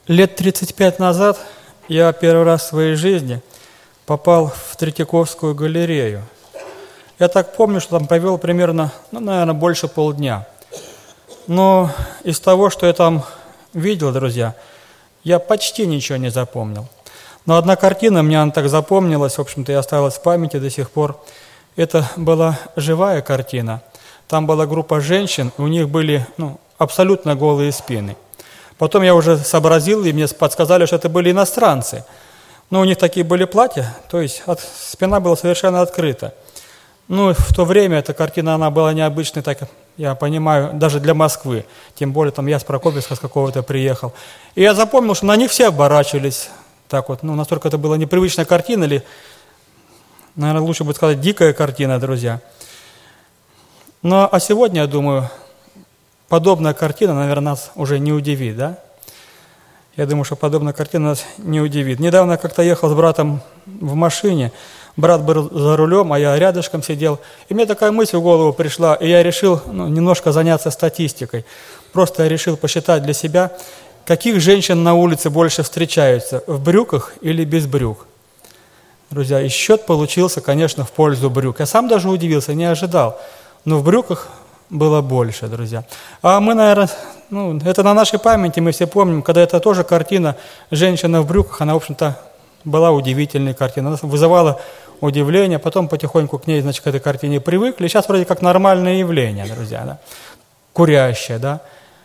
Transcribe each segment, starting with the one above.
Лет 35 назад я первый раз в своей жизни попал в Третьяковскую галерею. Я так помню, что там провел примерно, наверное, больше полдня. Но из того, что я там видел, друзья, я почти ничего не запомнил. Но одна картина, мне она так запомнилась, в общем-то, и осталась в памяти до сих пор. Это была живая картина. Там была группа женщин, у них были абсолютно голые спины. Потом я уже сообразил, и мне подсказали, что это были иностранцы. Но у них такие были платья, то есть спина была совершенно открыта. В то время эта картина, она была необычной, так я понимаю, даже для Москвы. Тем более, там я с Прокопьевска с какого-то приехал. И я запомнил, что на них все оборачивались. Так вот, настолько это была непривычная картина, или, наверное, лучше будет сказать, дикая картина, друзья. А сегодня, я думаю, подобная картина, наверное, нас уже не удивит, да? Я думаю, что подобная картина нас не удивит. Недавно как-то ехал с братом в машине, брат был за рулем, а я рядышком сидел. И мне такая мысль в голову пришла, и я решил немножко заняться статистикой. Просто я решил посчитать для себя, каких женщин на улице больше встречаются, в брюках или без брюк. Друзья, и счет получился, конечно, в пользу брюк. Я сам даже удивился, не ожидал, но в брюках было больше, друзья. А мы, наверное, это на нашей памяти, мы все помним, когда это тоже картина «Женщина в брюках», она, в общем-то, была удивительной картиной, она вызывала удивление, потом потихоньку к ней, к этой картине привыкли. Сейчас вроде как нормальное явление, друзья, да? Курящее, да?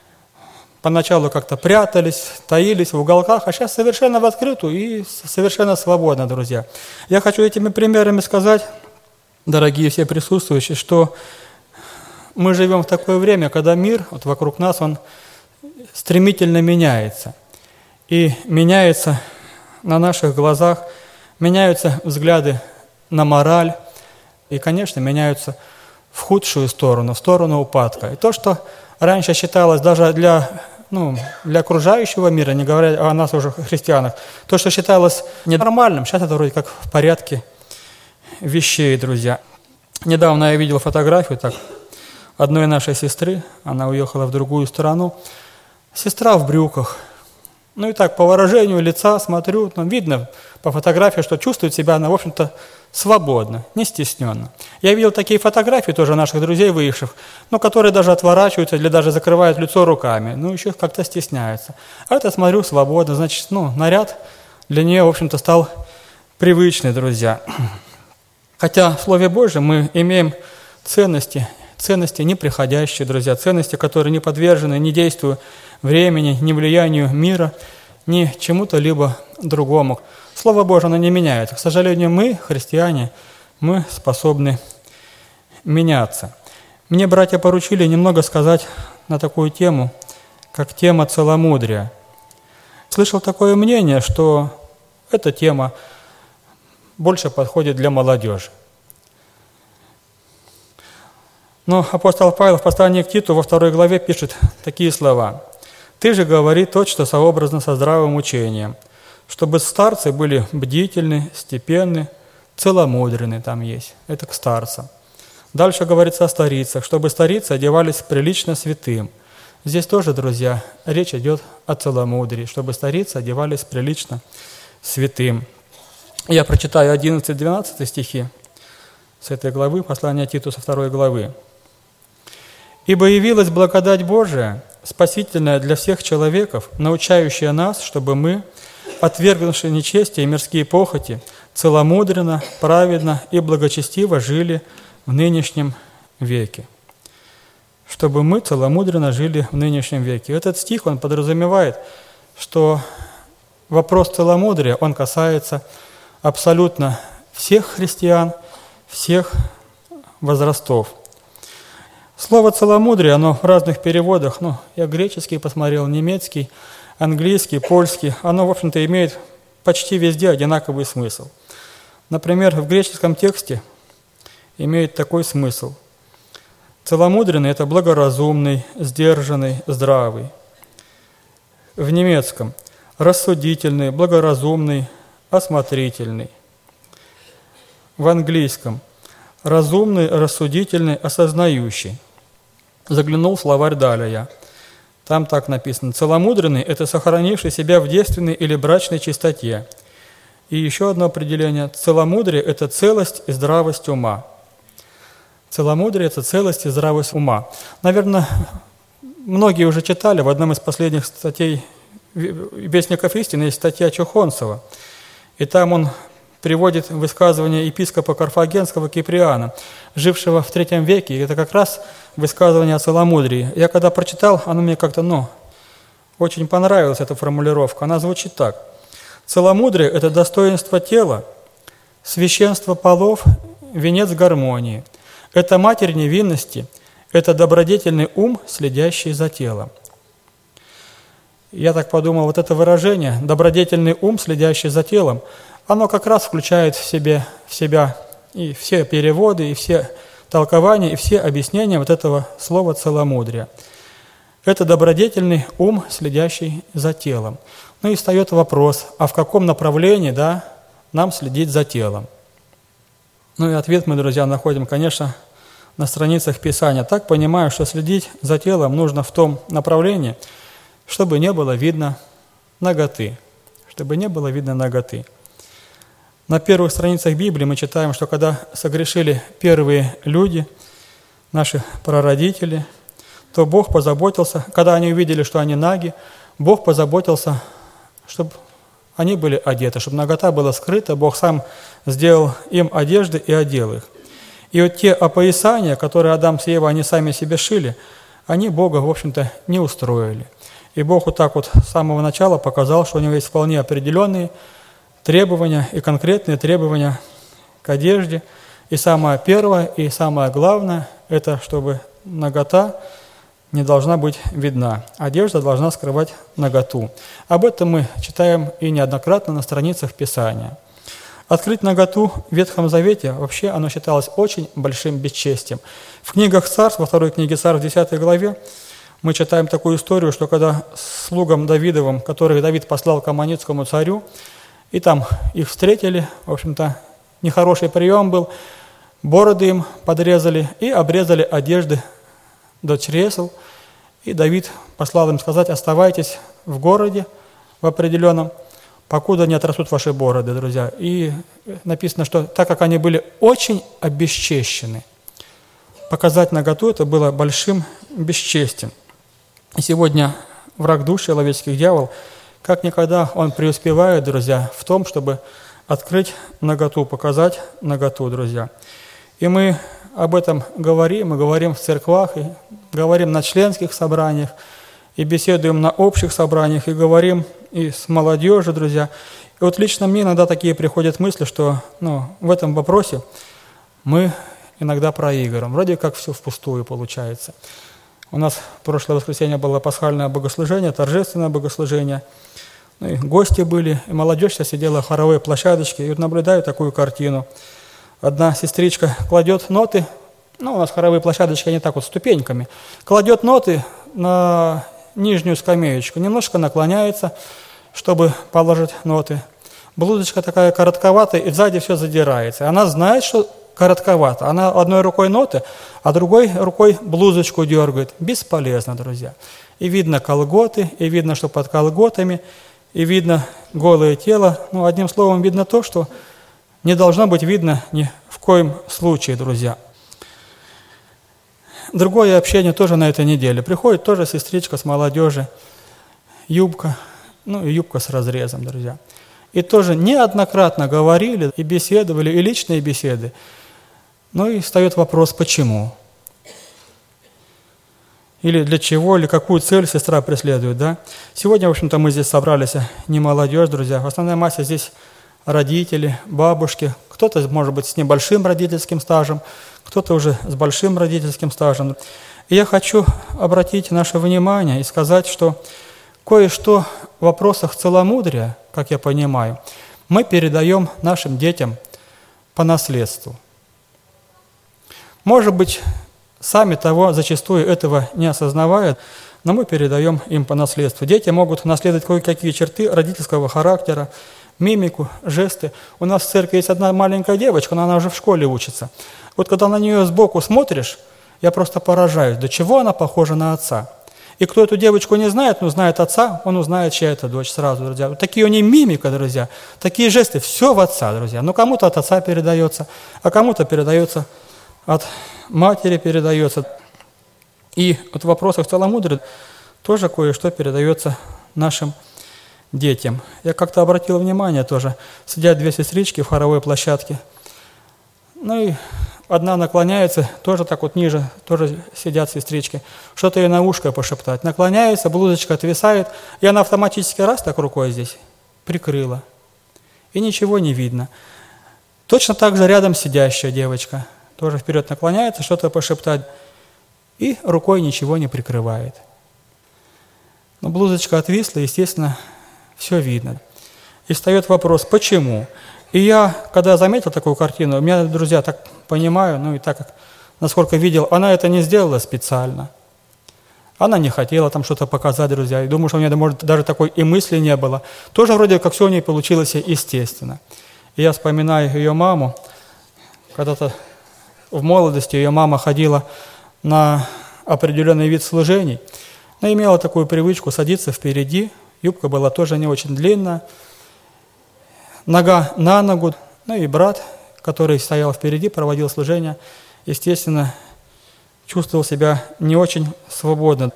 Поначалу как-то прятались, таились в уголках, а сейчас совершенно в открытую и совершенно свободно, друзья. Я хочу этими примерами сказать, дорогие все присутствующие, что мы живем в такое время, когда мир вокруг нас, он стремительно меняется. И меняется на наших глазах, меняются взгляды на мораль, и, конечно, меняются в худшую сторону, в сторону упадка. И то, что раньше считалось даже для окружающего мира, не говоря о нас уже христианах, то, что считалось ненормальным, сейчас это вроде как в порядке вещей, друзья. Недавно я видел фотографию одной нашей сестры, она уехала в другую страну, сестра в брюках. И так по выражению лица смотрю, видно по фотографии, что чувствует себя она, в общем-то, свободно, не стесненно. Я видел такие фотографии тоже наших друзей, выехавших, которые даже отворачиваются или даже закрывают лицо руками, еще как-то стесняются. А это, смотрю, свободно, значит, наряд для нее, в общем-то, стал привычный, друзья. Хотя в Слове Божьем мы имеем ценности неприходящие, друзья, ценности, которые не подвержены ни действию времени, ни влиянию мира, ни чему-то либо другому. Слово Божие, оно не меняется. К сожалению, мы, христиане, мы способны меняться. Мне братья поручили немного сказать на такую тему, как тема целомудрия. Слышал такое мнение, что эта тема больше подходит для молодежи. Но апостол Павел в послании к Титу во 2 главе пишет такие слова. «Ты же говори то, что сообразно со здравым учением, чтобы старцы были бдительны, степенны, целомудренны», там есть, это к старцам. Дальше говорится о старицах, чтобы старицы одевались прилично святым. Здесь тоже, друзья, речь идет о целомудрии, чтобы старицы одевались прилично святым. Я прочитаю 11-12 стихи с этой главы, послания Титу со 2 главы. «Ибо явилась благодать Божия, спасительная для всех человеков, научающая нас, чтобы мы, отвергнувши нечестие и мирские похоти, целомудренно, праведно и благочестиво жили в нынешнем веке». Чтобы мы целомудренно жили в нынешнем веке. Этот стих, он подразумевает, что вопрос целомудрия, он касается абсолютно всех христиан, всех возрастов. Слово «целомудрие», оно в разных переводах, я греческий посмотрел, немецкий, английский, польский, оно, в общем-то, имеет почти везде одинаковый смысл. Например, в греческом тексте имеет такой смысл. Целомудренный – это благоразумный, сдержанный, здравый. В немецком – рассудительный, благоразумный, осмотрительный. В английском – разумный, рассудительный, осознающий. Заглянул в словарь далее. Там так написано: целомудренный – это сохранивший себя в девственной или брачной чистоте. И еще одно определение – целомудрие – это целость и здравость ума. Целомудрие – это целость и здравость ума. Наверное, многие уже читали, в одном из последних статей «Вестников истины» есть статья Чухонцева. И там он приводит высказывание епископа Карфагенского Киприана, жившего в III веке. И это как раз высказывание о целомудрии. Я когда прочитал, оно мне как-то, очень понравилась эта формулировка. Она звучит так. Целомудрие – это достоинство тела, священство полов, венец гармонии. Это матерь невинности, это добродетельный ум, следящий за телом. Я так подумал, вот это выражение «добродетельный ум, следящий за телом», оно как раз включает в себя и все переводы, и все толкования, и все объяснения вот этого слова «целомудрие». Это добродетельный ум, следящий за телом. И встает вопрос, а в каком направлении, нам следить за телом? И ответ мы, друзья, находим, конечно, на страницах Писания. Так понимаю, что следить за телом нужно в том направлении, чтобы не было видно наготы. Чтобы не было видно наготы. На первых страницах Библии мы читаем, что когда согрешили первые люди, наши прародители, то Бог позаботился, когда они увидели, что они наги, Бог позаботился, чтобы они были одеты, чтобы нагота была скрыта, Бог сам сделал им одежды и одел их. И вот те опоясания, которые Адам и Ева, они сами себе шили, они Бога, в общем-то, не устроили. И Бог вот так вот с самого начала показал, что у него есть вполне определенные требования и конкретные требования к одежде. И самое первое, и самое главное, это чтобы нагота не должна быть видна. Одежда должна скрывать наготу. Об этом мы читаем и неоднократно на страницах Писания. Открыть наготу в Ветхом Завете, вообще оно считалось очень большим бесчестием. В книгах Царств, во второй книге Царств, 10 главе, мы читаем такую историю, что когда слугам Давидовым, которых Давид послал к аммонитскому царю, и там их встретили, в общем-то, нехороший прием был, бороды им подрезали и обрезали одежды до чресл. И Давид послал им сказать: оставайтесь в городе в определенном, покуда не отрастут ваши бороды, друзья. И написано, что так как они были очень обесчещены, показать наготу это было большим бесчестием. И сегодня враг душ человеческих, дьявол, как никогда он преуспевает, друзья, в том, чтобы открыть наготу, показать наготу, друзья. И мы об этом говорим, мы говорим в церквах, и говорим на членских собраниях, и беседуем на общих собраниях, и говорим и с молодежью, друзья. И вот лично мне иногда такие приходят мысли, что в этом вопросе мы иногда проигрываем. Вроде как все впустую получается. У нас в прошлое воскресенье было пасхальное богослужение, торжественное богослужение. И гости были, и молодежь вся сидела в хоровой площадочке. И вот наблюдаю такую картину. Одна сестричка кладет ноты, у нас хоровые площадочки, они так вот ступеньками, кладет ноты на нижнюю скамеечку, немножко наклоняется, чтобы положить ноты. Блузочка такая коротковатая, и сзади все задирается. Она знает, что коротковато. Она одной рукой ноты, а другой рукой блузочку дергает. Бесполезно, друзья. И видно колготы, и видно, что под колготами, и видно голое тело. Одним словом, видно то, что не должно быть видно ни в коем случае, друзья. Другое общение тоже на этой неделе. Приходит тоже сестричка с молодежи, юбка, и юбка с разрезом, друзья. И тоже неоднократно говорили и беседовали, и личные беседы. И встает вопрос, почему? Или для чего, или какую цель сестра преследует, Сегодня, в общем-то, мы здесь собрались не молодежь, друзья. Основная масса здесь родители, бабушки. Кто-то, может быть, с небольшим родительским стажем, кто-то уже с большим родительским стажем. И я хочу обратить наше внимание и сказать, что кое-что в вопросах целомудрия, как я понимаю, мы передаем нашим детям по наследству. Может быть, сами того зачастую этого не осознавая, но мы передаем им по наследству. Дети могут наследовать кое-какие черты родительского характера, мимику, жесты. У нас в церкви есть одна маленькая девочка, но она уже в школе учится. Вот когда на нее сбоку смотришь, я просто поражаюсь, до чего она похожа на отца. И кто эту девочку не знает, но знает отца, он узнает, чья это дочь сразу, друзья. Вот такие у нее мимика, друзья, такие жесты, все в отца, друзья. Но кому-то от отца передается, а кому-то передается от матери передается. И вот в вопросах целомудрия тоже кое-что передается нашим детям. Я как-то обратил внимание тоже, сидят две сестрички в хоровой площадке, ну и одна наклоняется, тоже так вот ниже, тоже сидят сестрички, что-то ей на ушко пошептать. Наклоняется, блузочка отвисает, и она автоматически раз так рукой здесь прикрыла. И ничего не видно. Точно так же рядом сидящая девочка тоже вперед наклоняется, что-то пошептать, и рукой ничего не прикрывает. Но блузочка отвисла, естественно, все видно. И встает вопрос, почему? И я, когда заметил такую картину, меня, друзья, так понимаю, ну и так, как, насколько видел, она это не сделала специально. Она не хотела там что-то показать, друзья. И думаю, что у нее, может, даже такой и мысли не было. Тоже вроде как все у нее получилось естественно. И я вспоминаю ее маму. Когда-то в молодости ее мама ходила на определенный вид служений, но имела такую привычку садиться впереди. Юбка была тоже не очень длинная. Нога на ногу. Ну и брат, который стоял впереди, проводил служение, естественно, чувствовал себя не очень свободно.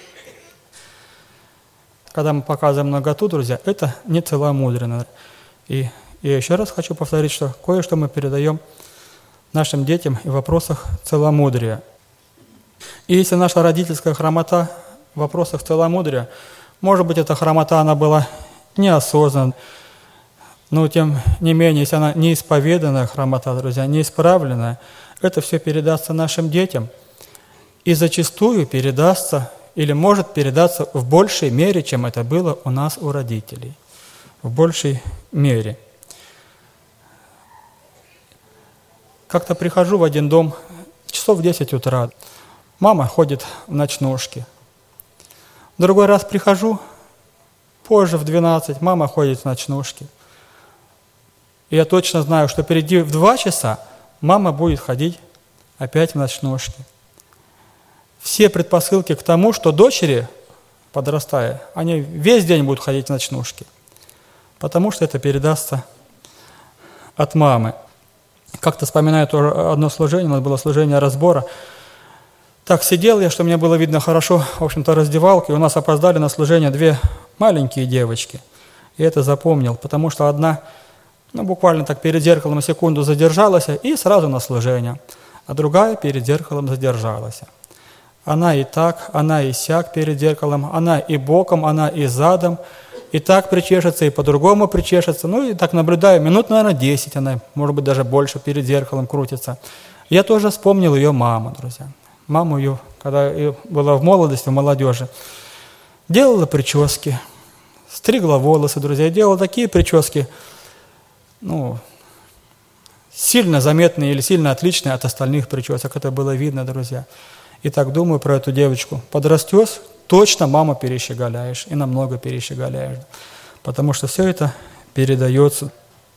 Когда мы показываем наготу, друзья, это не целомудренно. И я еще раз хочу повторить, что кое-что мы передаем нашим детям и в вопросах целомудрия. И если наша родительская хромота в вопросах целомудрия, может быть, эта хромота, она была неосознанна, но тем не менее, если она неисповеданная хромота, друзья, неисправленная, это все передастся нашим детям и зачастую передастся или может передаться в большей мере, чем это было у нас, у родителей. В большей мере. Как-то прихожу в один дом, часов в 10 утра. Мама ходит в ночнушке. В другой раз прихожу, позже в 12, мама ходит в ночнушке. И я точно знаю, что впереди в 2 часа мама будет ходить опять в ночнушке. Все предпосылки к тому, что дочери, подрастая, они весь день будут ходить в ночнушке, потому что это передастся от мамы. Как-то вспоминаю тоже одно служение, у нас было служение разбора. Так сидел я, что мне было видно хорошо, в общем-то, раздевалки. У нас опоздали на служение 2 маленькие девочки. И это запомнил, потому что одна, буквально так перед зеркалом на секунду задержалась и сразу на служение, а другая перед зеркалом задержалась. Она и так, она и сяк перед зеркалом, она и боком, она и задом, и так причешется, и по-другому причешется. И так наблюдаю, минут, наверное, 10 она, может быть, даже больше перед зеркалом крутится. Я тоже вспомнил ее маму, друзья. Маму ее, когда была в молодости, в молодежи, делала прически, стригла волосы, друзья, делала такие прически, сильно заметные или сильно отличные от остальных причесок. Это было видно, друзья. И так думаю про эту девочку. Подрастешь, точно маму перещеголяешь, и намного перещеголяешь. Потому что все это передается.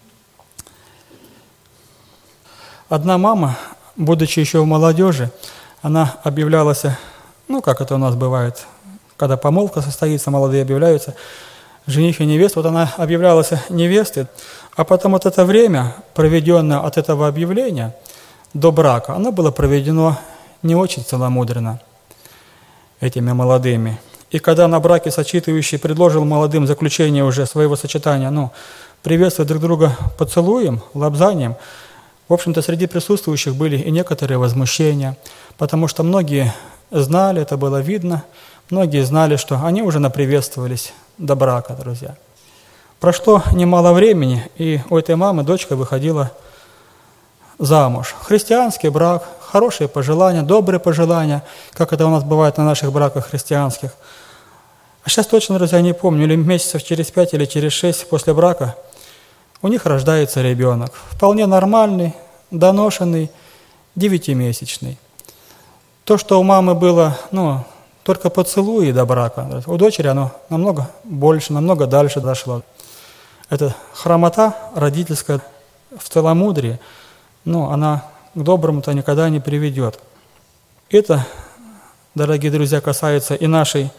Одна мама, будучи еще в молодежи, она объявлялась, как это у нас бывает, когда помолвка состоится, молодые объявляются, жених и невеста, вот она объявлялась невестой, а потом вот это время, проведенное от этого объявления до брака, оно было проведено не очень целомудренно этими молодыми. И когда на браке сочетывающий предложил молодым заключение уже своего сочетания, приветствовать друг друга поцелуем, лобзанием, в общем-то, среди присутствующих были и некоторые возмущения, потому что многие знали, это было видно, многие знали, что они уже наприветствовались до брака, друзья. Прошло немало времени, и у этой мамы дочка выходила замуж. Христианский брак, хорошие пожелания, добрые пожелания, как это у нас бывает на наших браках христианских. А сейчас точно, друзья, не помню, или месяцев через 5 или через 6 после брака у них рождается ребенок. Вполне нормальный, доношенный, 9-месячный. То, что у мамы было, только поцелуи до брака, у дочери оно намного больше, намного дальше дошло. Это хромота родительская в целомудрии, она к доброму-то никогда не приведет. Это дорогие друзья, касается и нашей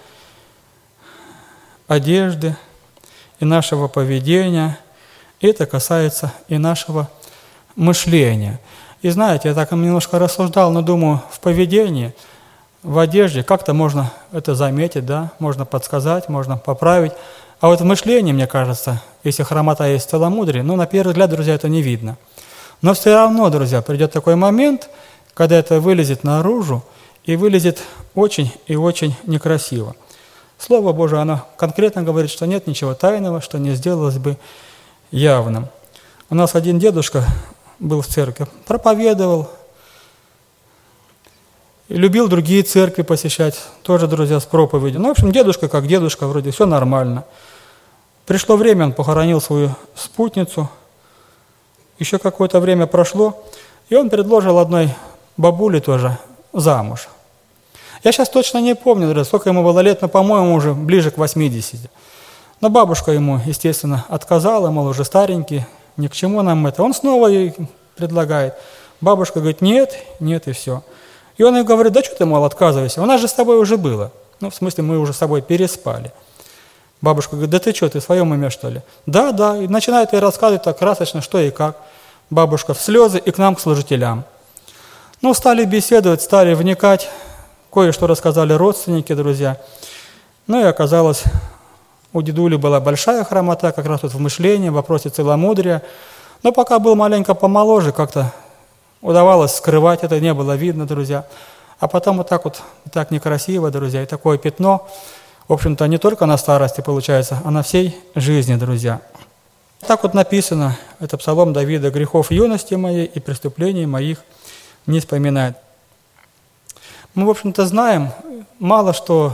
одежды, и нашего поведения, и это касается и нашего мышления. И знаете, я так немножко рассуждал, но думаю, в поведении, в одежде как-то можно это заметить, да, можно подсказать, можно поправить. А вот в мышлении, мне кажется, если хромота есть в целомудрии, на первый взгляд, друзья, это не видно. Но все равно, друзья, придет такой момент, когда это вылезет наружу, и вылезет очень и очень некрасиво. Слово Божие, оно конкретно говорит, что нет ничего тайного, что не сделалось бы явным. У нас один дедушка был в церкви, проповедовал, и любил другие церкви посещать, тоже, друзья, с проповедью. В общем, дедушка как дедушка, вроде все нормально. Пришло время, он похоронил свою спутницу, еще какое-то время прошло, и он предложил одной бабуле тоже замуж. Я сейчас точно не помню, друзья, сколько ему было лет, но, по-моему, уже ближе к 80. Но бабушка ему, естественно, отказала, мол, уже старенький, ни к чему нам это. Он снова ей предлагает. Бабушка говорит, нет, нет, и все. И он ей говорит, да что ты, мол, отказывайся, у нас же с тобой уже было. В смысле, мы уже с тобой переспали. Бабушка говорит, да ты что, ты в своем уме, что ли? Да, да, и начинает ей рассказывать так красочно, что и как. Бабушка в слезы и к нам, к служителям. Стали беседовать, стали вникать, кое-что рассказали родственники, друзья. И оказалось, у дедули была большая хромота, как раз вот в мышлении, в вопросе целомудрия. Но пока был маленько помоложе, как-то удавалось скрывать, это не было видно, друзья. А потом вот так некрасиво, друзья, и такое пятно, в общем-то, не только на старости получается, а на всей жизни, друзья. Так вот написано, это псалом Давида, «Грехов юности моей и преступлений моих не вспоминает». Мы, в общем-то, знаем, мало что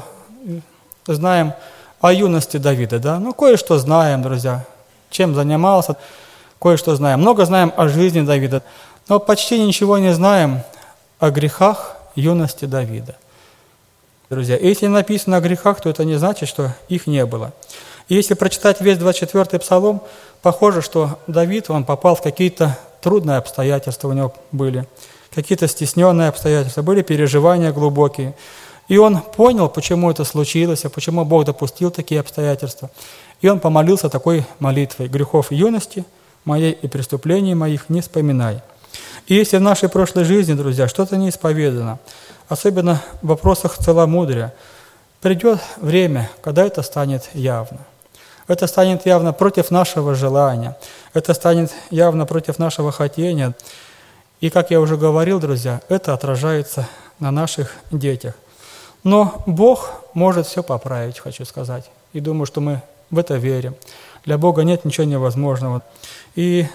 знаем о юности Давида, да? Кое-что знаем, друзья, чем занимался, кое-что знаем. Много знаем о жизни Давида, но почти ничего не знаем о грехах юности Давида. Друзья, если написано о грехах, то это не значит, что их не было. И если прочитать весь 24-й псалом, похоже, что Давид, он попал в какие-то трудные обстоятельства у него были, какие-то стесненные обстоятельства, были переживания глубокие. И он понял, почему это случилось, а почему Бог допустил такие обстоятельства. И он помолился такой молитвой: «Грехов юности моей и преступлений моих не вспоминай». И если в нашей прошлой жизни, друзья, что-то не исповедано, особенно в вопросах целомудрия, придет время, когда это станет явно. Это станет явно против нашего желания, это станет явно против нашего хотения. И, как я уже говорил, друзья, это отражается на наших детях. Но Бог может все поправить, хочу сказать. И думаю, что мы в это верим. Для Бога нет ничего невозможного. И,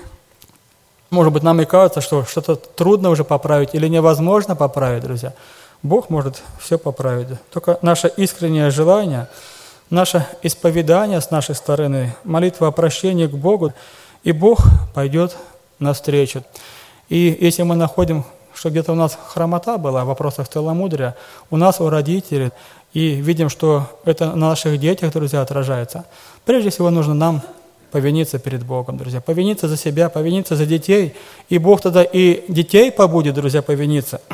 может быть, нам и кажется, что что-то трудно уже поправить или невозможно поправить, друзья. Бог может все поправить. Только наше искреннее желание, наше исповедание с нашей стороны, молитва о прощении к Богу, и Бог пойдет навстречу. И если мы находим, что где-то у нас хромота была в вопросах целомудрия, у нас, у родителей, и видим, что это на наших детях, друзья, отражается, прежде всего нужно нам повиниться перед Богом, друзья, повиниться за себя, повиниться за детей, и Бог тогда и детей побудет, друзья, повиниться,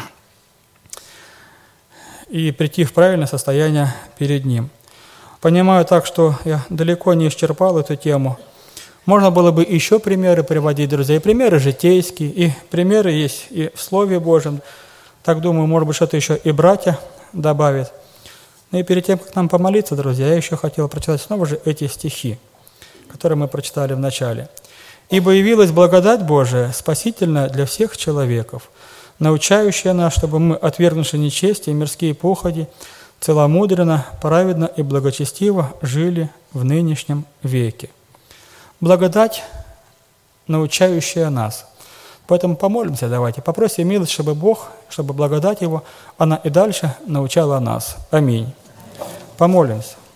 и прийти в правильное состояние перед Ним. Понимаю так, что я далеко не исчерпал эту тему. Можно было бы еще примеры приводить, друзья, и примеры житейские, и примеры есть и в Слове Божьем. Так думаю, может быть, что-то еще и братья добавят. И перед тем, как нам помолиться, друзья, я еще хотел прочитать снова же эти стихи, которые мы прочитали в начале. «Ибо явилась благодать Божия, спасительная для всех человеков, научающая нас, чтобы мы, отвергнувши нечестие и мирские походи, целомудренно, праведно и благочестиво жили в нынешнем веке». Благодать, научающая нас. Поэтому помолимся, давайте, попросим милость, чтобы Бог, чтобы благодать Его, она и дальше научала нас. Аминь. Помолимся.